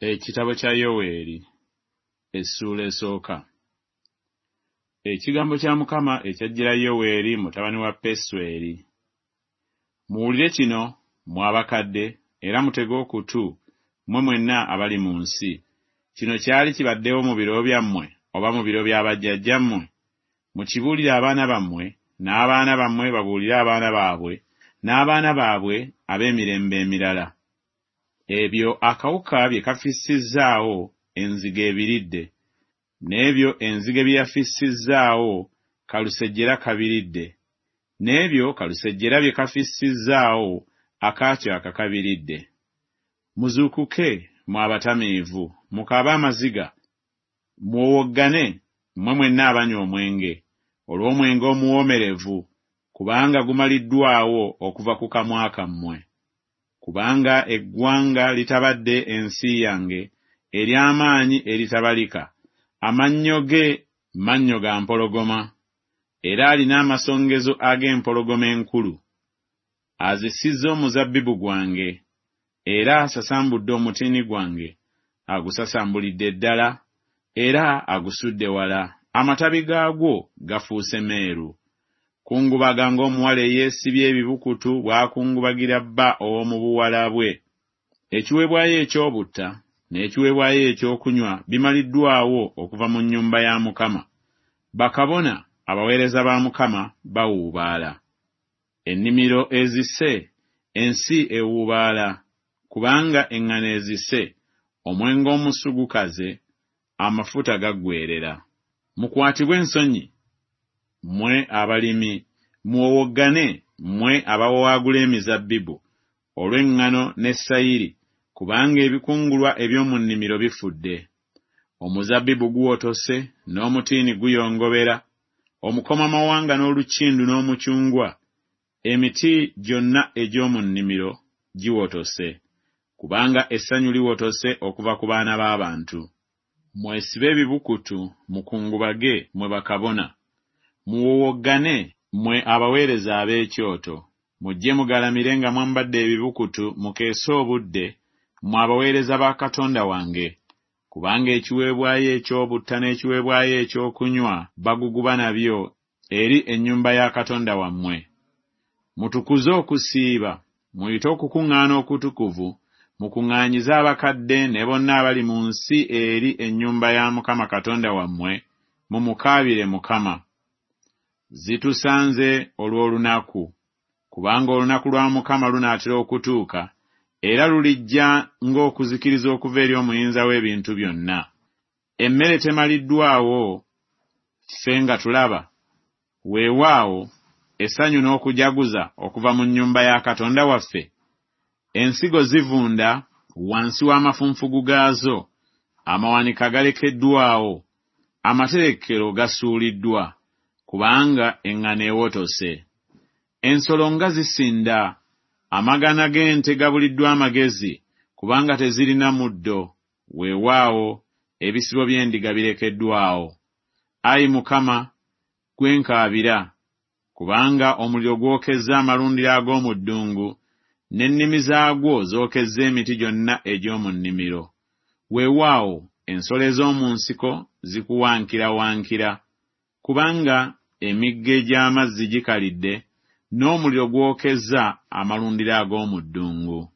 Ekitabo kya Yoweeri essula esooka. Ekigambo kya Mukama ekyajjira Yoweeri mutabani wa Pesweri. Muwulire kino mmwe abakadde era mutege okutu mmwe mwenna abali mu nsi. Kino kyali kibaddewo mu biro byammwe oba mu biro bya bajjajjammwe? Mukibuulire abaana bammwe, n'abaana bammwe babuulire abaana baabwe, n'abaana baabwe ab'emirembe emirala. Ebyo akawuka bye kafissizaawo enzige ebiridde, n'ebyo enzige bye yafissizaawo kalusejjera kabiridde, n'ebyo kalusejjera bye kafissizaawo akaatyo akakabiridde. Muzuukuke mmwe abatamiivu, mukaabe amaziga, muwowoggane mmwe mwenna abanywa omwenge, olw'omwenge omuwoomerevu, kubanga gumaliddwawo okuva ku kamwa kammwe. Kubanga eggwanga litabadde ensi yange ery'amaanyi eritabalika, amannyo ge mannyo ga mpologoma, era alina amasongezo ag'empologoma enkulu. Azisizza omuzabbibu gwange, era asasambudde omutiini gwange, agusasambulidde ddala, era agusudde wala, amatabi gaagwo gafuuse meeru. Kungubaga ng'omuwala eyeesibye ebibukutu bw'akungubagira bba ow'omu buwala bwe. Ekiweebwayo eky'obutta n'ekiweebwayo ekyokunywa bimaliddwawo okuva mu nnyumba ya Mukama. Bakabona abaweereza ba Mukama bawuubaala. Ennimiro ezise, ensi ewuubaala, kubanga eŋŋano ezise, omwenge omusu gukaze, amafuta gaggweerera. Mukwatibwe ensonyi mmwe abalimi, muwowoggane mmwe abawawaagula emizabbibu olw'eŋŋano ne sayiri, kubanga ebikungulwa eby'omu nnimiro bifudde. Omuzabbibu guwotose n'omutiini guyongobera, omukomamawanga n'olukindu n'omucungwa, emiti gyonna egy'omu nnimiro giwotose, kubanga essanyu liwotose okuva ku baana b'abantu. Mwesibe ebibukutu, mukungubage mmwe bakabona, muwowoggane mmwe abaweereza ab'ekyoto, mujje mugalamire nga mwambadde ebibukutu mukeese obudde, mmwe abaweereza ba Katonda wange, kubanga ekiweebwayo eky'obutta n'ekiweebwayo ekyokunywa baguguba nabyo eri ennyumba ya Katonda wammwe. Mutukuze okusiiba, muyite okukuŋŋaana okutukuvu, mukuŋŋaanyize abakadde ne bonna abali mu nsi eri ennyumba ya Mukama Katonda wammwe, mumukaabire Mukama. Zitusanze olw'olunaku, kubanga olunaku lwa Mukama lunaatera okutuuka, era lulijja ng'okuzikiriza okuva eri omuyinza w'ebintu byonna. Emmere temaliddwawo, ffe nga tulaba, weewaawo essanyu n'okujaguza okuva mu nnyumba ya Katonda waffe. Ensigo zivunda wansi w'amafunfugu gaazo, amawanika galekeddwawo, amaterekero gasuuliddwa, kubanga eŋŋano ewotose. Ensolo nga zisinda, amagana g'ente gabuliddwa amagezi, kubanga tezirina muddo, weewaawo ebisibo by'endiga birekeddwawo. Ayi Mukama, gwe nkaabira, kubanga omuliro gwokezza amalundiro ag'omu ddungu, n'ennimi zaagwo zookezza emiti gyonna egy'omu nnimiro. Weewaawo ensolo ez'omu nsiko zikuwankirawankira, kubanga emigga egy'amazzi gikalidde, n'omuliro gwokezza amalundiro ag'omu ddungu.